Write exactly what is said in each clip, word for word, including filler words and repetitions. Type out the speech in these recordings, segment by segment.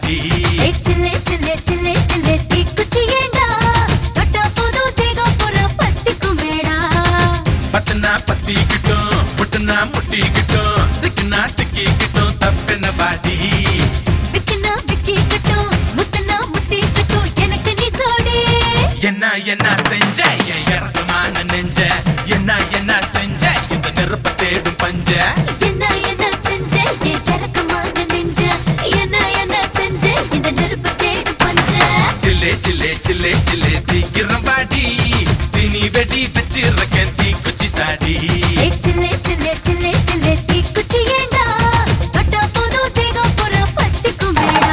வாடி. சில்லே சில்லே சில்லே சில்லே தீக்குச்சி ஏண்டா தொட்டா போதும் தேகம் புற பத்திக்கும் மேடா. பத்துனா பத்திக்கிட்டும் முட்டுனா முட்டிக்கிட்டும் சிக்குனா சிக்கிக்கிட்டும் தப்பென்ன வாடி. விக்குனா விக்கிக்கட்டும் முத்துனா முட்டிக்கட்டும் எனக்கு நீ சோடி. என்ன என்ன செஞ்ச என் இறக்கமான நெஞ்ச, என்ன என்ன செஞ்ச இந்த நெருப்ப தேடும் பஞ்ச. என்ன என்ன செஞ்ச என் இறக்கமான நெஞ்ச, என்ன என்ன செஞ்ச இந்த நெருப்பு தேடு பஞ்ச. சில்லே சில்லே சில்லே சில்லே சீக்கிரம் வாடி, சீனி வெடி வச்சிருக்கேன் தீக்குச்சி தாடி. சில்லே சில்லே சில்லே சில்லே தீக்குச்சி ஏண்டா தொட்டா போதும் தேகம் புற பத்திக்கும் மேடா.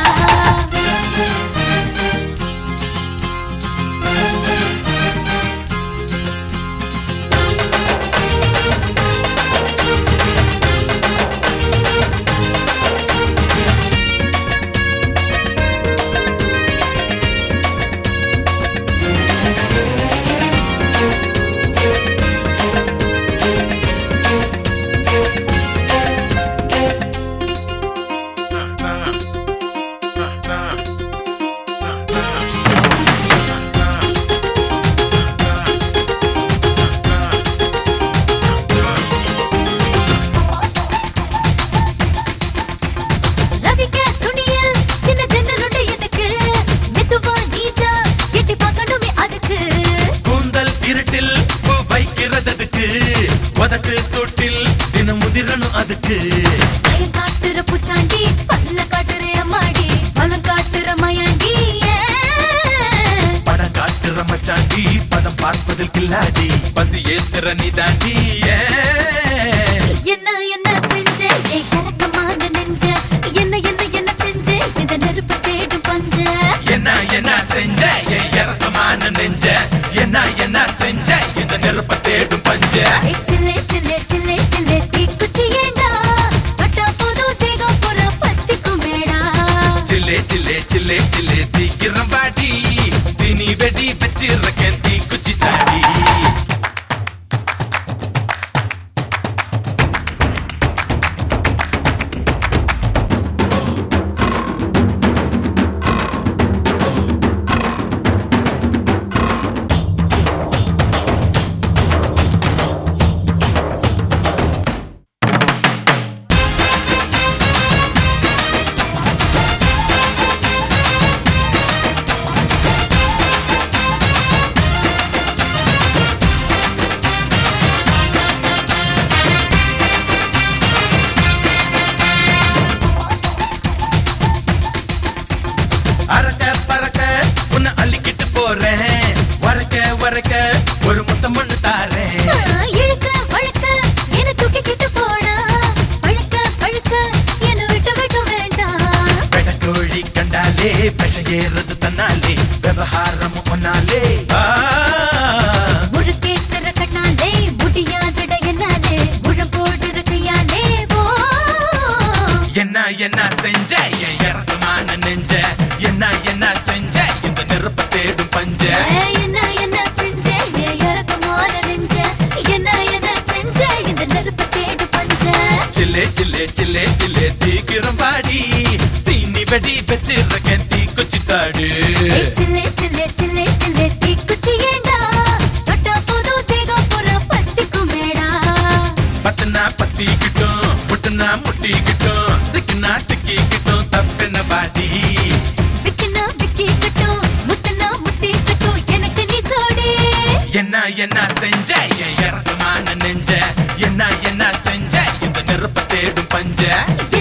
ரவிக்க துணியில் சின்ன ஜன்னலுண்டு எதுக்கு, மெதுவா நீதா எட்டி பார்க்கணுமே அதுக்கு. கூந்தல் இருட்டில் பூ வைக்கிறதுக்கு, உதட்டு சூட்டில் தினம் முதிரணும் அதுக்கு. பயம் காட்டுற பூச்சாண்டி பல்ல காட்டுற அம்மாடி, பலம் காட்டுற மயாண்டி. படம் காட்டுற மச்சாண்டி பதம் பார்ப்பதில் கில்லாடி, பசி ஏத்துற நீ தாண்டி. என்ன என்ன செஞ்ச என் இறக்கமான நெஞ்ச, என்ன என்ன என்ன செஞ்ச இந்த நெருப்பு தேடும் பஞ்ச. என்ன என்ன செஞ்ச என் இறக்கமான நெஞ்ச, என்ன என்ன செஞ்ச இந்த நெருப்ப தேடும் பஞ்ச. சில்லே சில்லே சில்லே சில்லே தீக்குச்சி ஏண்டா தொட்டா போதும் தேகம் புற பத்திக்கும் மேடா. சில்லே சில்லே சில்லே சில்லே சீக்கிரம் வாடி, சீனி வெடி வச்சிருக்கேன் தீக்குச்சி தாடி. அறக்க பறக்க உன்னை அள்ளிக்கிட்டு போறேன், வரக்க வரக்க ஒரு முத்தம் மண்ணு தாரேன். இழுக்க வழுக்க என்ன தூக்கிக்கிட்டு போனா, பழுக்க பழுக்க என்ன விட்டு வைக்க வேண்டாம். பெடக்கோழி கண்டாலே பெஷ ஏறது தன்னாலே, விவகாரம் ஒன்னாலே. முழுக்கேத்துற கண்ணாலே முடியாதட என்னாலே, முழம் போடுற கையாலே போ. என்ன என்ன செஞ்ச என் இறக்கமான நெஞ்ச, என்ன என்ன செஞ்ச இந்த நெருப்ப தேடும் பஞ்ச. என்ன என்ன செஞ்ச என் இறக்கமான நெஞ்ச, என்ன என்ன செஞ்ச இந்த நெருப்பு தேடு பஞ்ச. சில்லே சில்லே சில்லே சில்லே சீக்கிரம் பாடி, சீனி வெடி வச்சிருக்கேன் தீக்குச்சி தாடு. சில்லே சில்லே சில்லே சில்லே தீக்குச்சி ஏண்டா தொட்டா போதும் தேகம் புற பத்திக்கும் மேடா. பத்துனா பத்திக்கிட்டும் முட்டுனா முட்டிக்கிட்டும் சிக்குனா சிக்கிக்கிட்டும் தப்பென்ன வாடி. விக்குனா விக்கிக்கட்டும் முத்துனா முட்டிக்கட்டும் எனக்கு நீ சோடி. என்ன என்ன செஞ்ச என் இறக்கமான நெஞ்ச, என்ன என்ன செஞ்ச இந்த நெருப்ப தேடும் பஞ்ச.